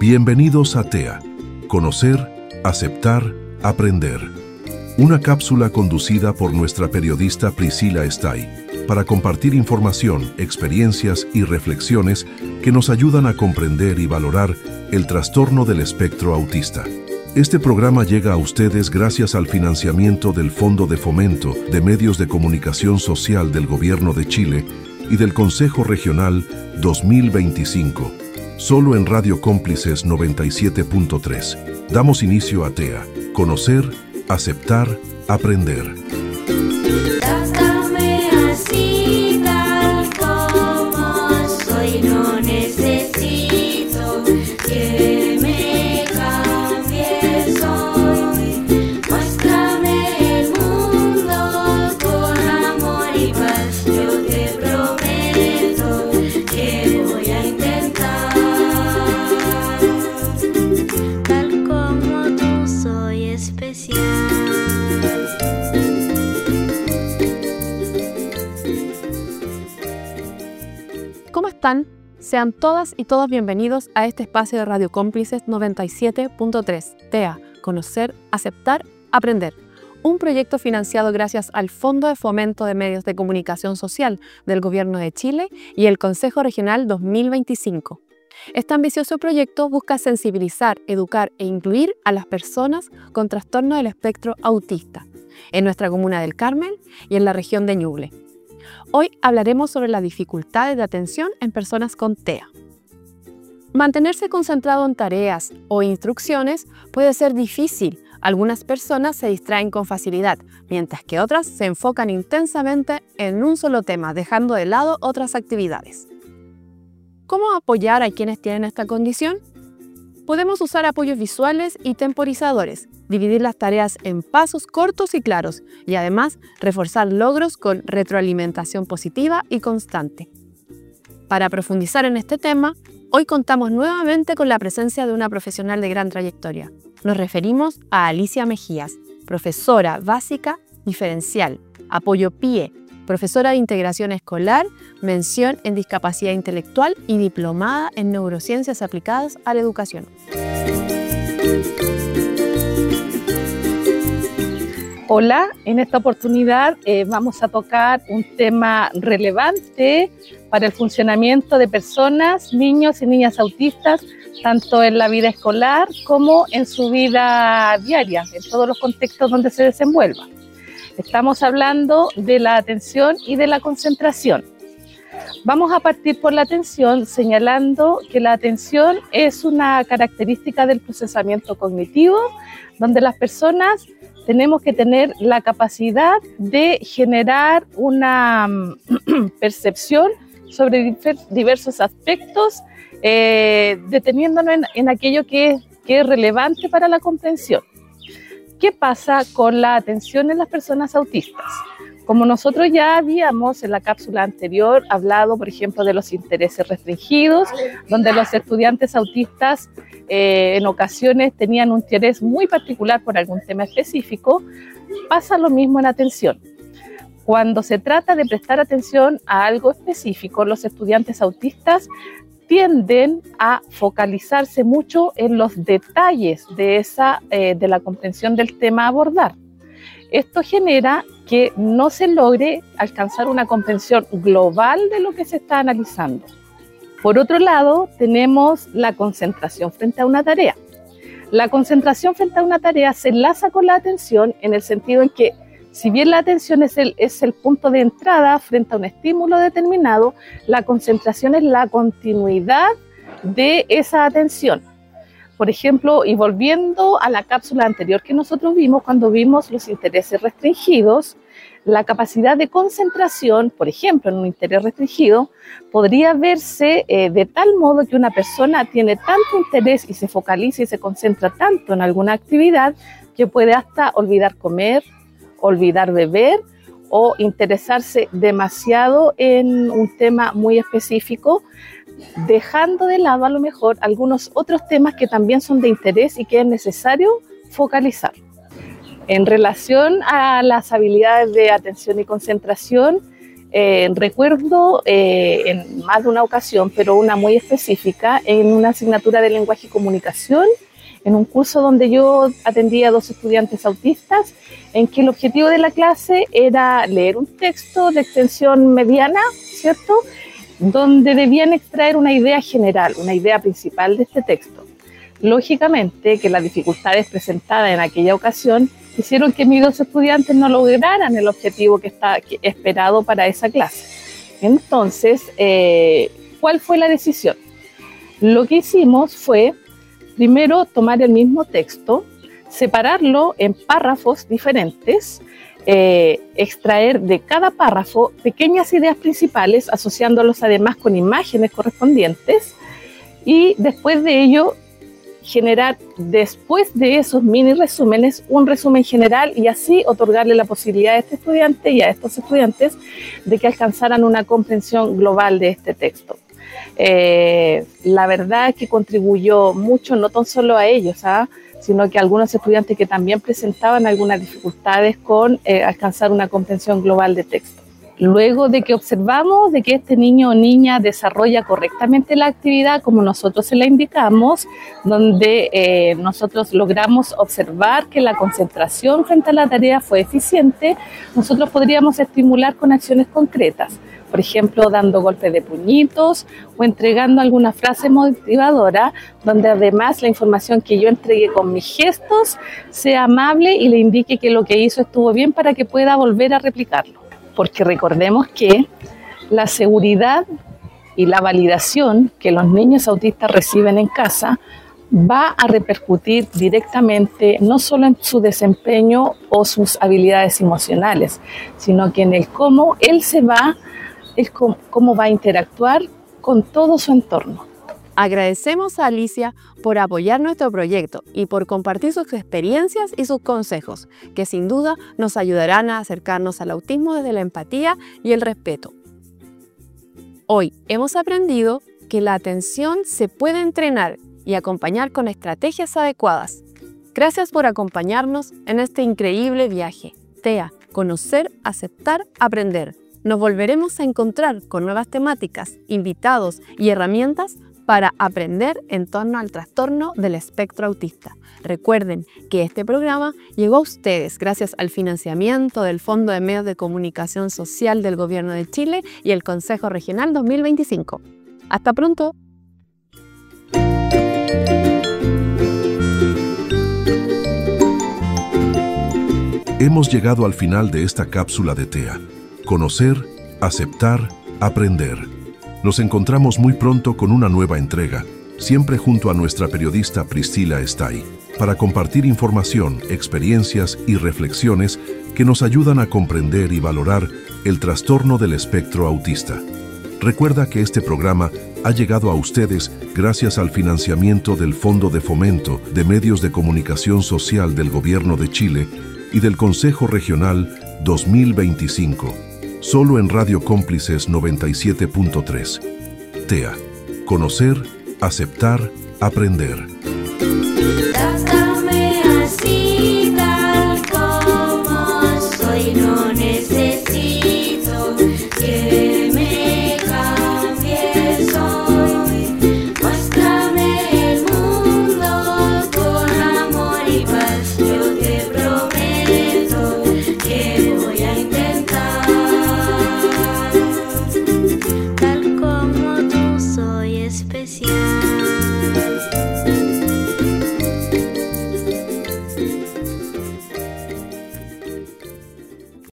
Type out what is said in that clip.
Bienvenidos a TEA, Conocer, Aceptar, Aprender. Una cápsula conducida por nuestra periodista Priscila Estay para compartir información, experiencias y reflexiones que nos ayudan a comprender y valorar el trastorno del espectro autista. Este programa llega a ustedes gracias al financiamiento del Fondo de Fomento de Medios de Comunicación Social del Gobierno de Chile y del Consejo Regional 2025. Solo en Radio Cómplices 97.3. Damos inicio a TEA, Conocer, Aceptar, Aprender. Trátame así, tal como soy, no necesito que me cambies hoy. Muéstrame el mundo con amor y paz, yo te prometo que voy a intentar. Tal como tú soy especial. ¿Cómo están? Sean todas y todos bienvenidos a este espacio de Radio Cómplices 97.3, TEA, Conocer, Aceptar, Aprender. Un proyecto financiado gracias al Fondo de Fomento de Medios de Comunicación Social del Gobierno de Chile y el Consejo Regional 2025. Este ambicioso proyecto busca sensibilizar, educar e incluir a las personas con trastorno del espectro autista en nuestra comuna del Carmen y en la región de Ñuble. Hoy hablaremos sobre las dificultades de atención en personas con TEA. Mantenerse concentrado en tareas o instrucciones puede ser difícil. Algunas personas se distraen con facilidad, mientras que otras se enfocan intensamente en un solo tema, dejando de lado otras actividades. ¿Cómo apoyar a quienes tienen esta condición? Podemos usar apoyos visuales y temporizadores, dividir las tareas en pasos cortos y claros y además reforzar logros con retroalimentación positiva y constante. Para profundizar en este tema, hoy contamos nuevamente con la presencia de una profesional de gran trayectoria. Nos referimos a Alicia Mejías, profesora básica diferencial, apoyo PIE, profesora de integración escolar, mención en discapacidad intelectual y diplomada en neurociencias aplicadas a la educación. Hola, en esta oportunidad vamos a tocar un tema relevante para el funcionamiento de personas, niños y niñas autistas, tanto en la vida escolar como en su vida diaria, en todos los contextos donde se desenvuelva. Estamos hablando de la atención y de la concentración. Vamos a partir por la atención, señalando que la atención es una característica del procesamiento cognitivo, donde las personas tenemos que tener la capacidad de generar una percepción sobre diversos aspectos, deteniéndonos en aquello que es relevante para la comprensión. ¿Qué pasa con la atención en las personas autistas? Como nosotros ya habíamos en la cápsula anterior hablado, por ejemplo, de los intereses restringidos, donde los estudiantes autistas en ocasiones tenían un interés muy particular por algún tema específico, pasa lo mismo en atención. Cuando se trata de prestar atención a algo específico, los estudiantes autistas tienden a focalizarse mucho en los detalles de la comprensión del tema a abordar. Esto genera que no se logre alcanzar una comprensión global de lo que se está analizando. Por otro lado, tenemos la concentración frente a una tarea. La concentración frente a una tarea se enlaza con la atención en el sentido en que, si bien la atención es el punto de entrada frente a un estímulo determinado, la concentración es la continuidad de esa atención. Por ejemplo, y volviendo a la cápsula anterior que nosotros vimos, cuando vimos los intereses restringidos, la capacidad de concentración, por ejemplo, en un interés restringido, podría verse de tal modo que una persona tiene tanto interés y se focaliza y se concentra tanto en alguna actividad que puede hasta olvidar comer, olvidar beber o interesarse demasiado en un tema muy específico, dejando de lado a lo mejor algunos otros temas que también son de interés y que es necesario focalizar. En relación a las habilidades de atención y concentración, Recuerdo en más de una ocasión, pero una muy específica, en una asignatura de lenguaje y comunicación, en un curso donde yo atendía a 2 estudiantes autistas, en que el objetivo de la clase era leer un texto de extensión mediana, ¿cierto?, donde debían extraer una idea general, una idea principal de este texto. Lógicamente que las dificultades presentadas en aquella ocasión hicieron que mis 2 estudiantes no lograran el objetivo que está esperado para esa clase. Entonces, ¿cuál fue la decisión? Lo que hicimos fue, primero, tomar el mismo texto, separarlo en párrafos diferentes, extraer de cada párrafo pequeñas ideas principales, asociándolos además con imágenes correspondientes, y después de ello generar, después de esos mini resúmenes, un resumen general, y así otorgarle la posibilidad a este estudiante y a estos estudiantes de que alcanzaran una comprensión global de este texto. La verdad es que contribuyó mucho, no tan solo a ellos, sino que a algunos estudiantes que también presentaban algunas dificultades con alcanzar una comprensión global de texto. Luego de que observamos de que este niño o niña desarrolla correctamente la actividad como nosotros se la indicamos, donde nosotros logramos observar que la concentración frente a la tarea fue eficiente, nosotros podríamos estimular con acciones concretas. Por ejemplo, dando golpes de puñitos o entregando alguna frase motivadora, donde además la información que yo entregué con mis gestos sea amable y le indique que lo que hizo estuvo bien para que pueda volver a replicarlo. Porque recordemos que la seguridad y la validación que los niños autistas reciben en casa va a repercutir directamente no solo en su desempeño o sus habilidades emocionales, sino que en el cómo él cómo va a interactuar con todo su entorno. Agradecemos a Alicia por apoyar nuestro proyecto y por compartir sus experiencias y sus consejos, que sin duda nos ayudarán a acercarnos al autismo desde la empatía y el respeto. Hoy hemos aprendido que la atención se puede entrenar y acompañar con estrategias adecuadas. Gracias por acompañarnos en este increíble viaje. TEA, conocer, aceptar, aprender. Nos volveremos a encontrar con nuevas temáticas, invitados y herramientas para aprender en torno al trastorno del espectro autista. Recuerden que este programa llegó a ustedes gracias al financiamiento del Fondo de Medios de Comunicación Social del Gobierno de Chile y el Consejo Regional 2025. ¡Hasta pronto! Hemos llegado al final de esta cápsula de TEA. Conocer, aceptar, aprender. Nos encontramos muy pronto con una nueva entrega, siempre junto a nuestra periodista Priscila Estay, para compartir información, experiencias y reflexiones que nos ayudan a comprender y valorar el trastorno del espectro autista. Recuerda que este programa ha llegado a ustedes gracias al financiamiento del Fondo de Fomento de Medios de Comunicación Social del Gobierno de Chile y del Consejo Regional 2025. Solo en Radio Cómplices 97.3. TEA. Conocer, aceptar, aprender.